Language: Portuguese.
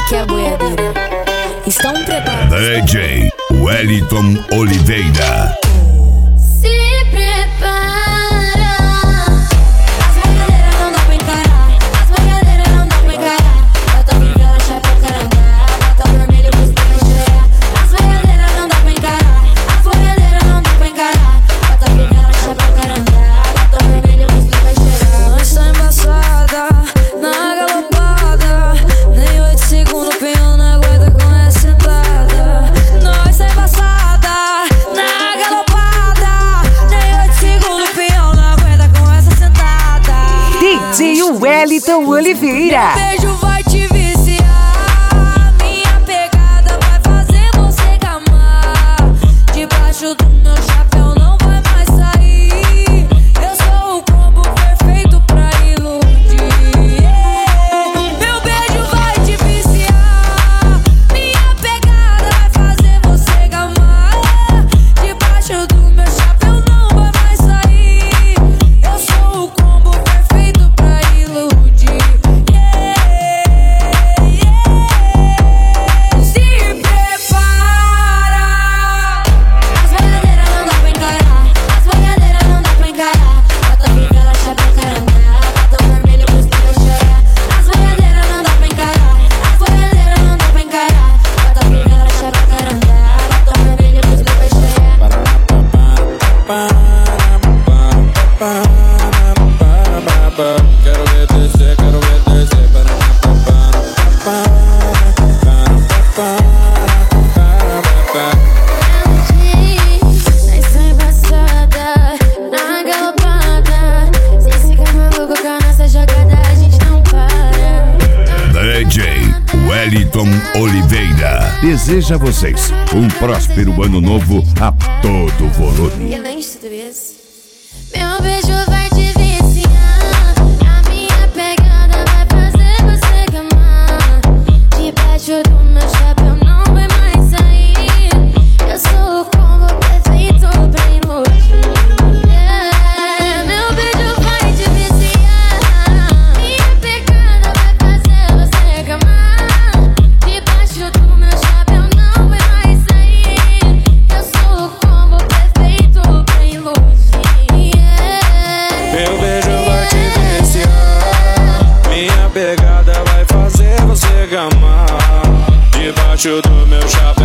que é a boiadeira. Estão preparados? DJ Wellington Oliveira. Se prepara. As boiadeiras não dá pra encarar. As boiadeiras não dá pra encarar. Bota bengala, chapéu, carangá. Bota vermelho, busca pra chorar. As boiadeiras não dá pra encarar. As boiadeiras não dá pra encarar. Bota bengala, chapéu, carangá. Bota vermelho, busca pra chorar. Nós tá embaçada, na galopada. Nem 8 segundos, penhão na guarda com essa sentada. Nós tá embaçada, na galopada. Nem 8 segundos, penhão na guarda com essa sentada. DJ Wellington Oliveira. Beijo vai te viciar. Minha pegada vai fazer você gamar. Debaixo do meu chapéu não vai mais sair. Eu sou o combo perfeito pra iludir. Meu beijo vai te viciar. Minha pegada vai fazer você gamar. Debaixo do meu chapéu não vai mais sair. Eu sou o combo perfeito pra iludir. Se prepara. As boiadeiras não dá pra encarar. As boiadeiras não dá pra encarar. Bota bengala, chapéu, carangá. Bota vermelho, busca pra chorar. As boiadeiras não dá pra encarar. As boiadeiras não dá pra encarar. Bota bengala, chapéu, carangá. Bota vermelho, busca pra chorar. Quero ver descer, quero ver descer. Nós tá embaçada, na galopada. Se ficar maluco com a nossa jogada, a gente não para. DJ Wellington Oliveira deseja a vocês um próspero ano novo a todo volume. E além de tudo isso, meu beijo vai te viciar. A minha pegada vai fazer você gamar. Debaixo do meu chapéu não vai mais sair. Eu sou o combo perfeito pra iludir. Meu beijo vai te viciar. Minha pegada vai fazer você gamar. Debaixo do meu chapéu não vai mais sair. Eu sou o combo perfeito pra iludir. Meu beijo vai te viciar. Minha pegada vai fazer você gamar. Debaixo do meu chapéu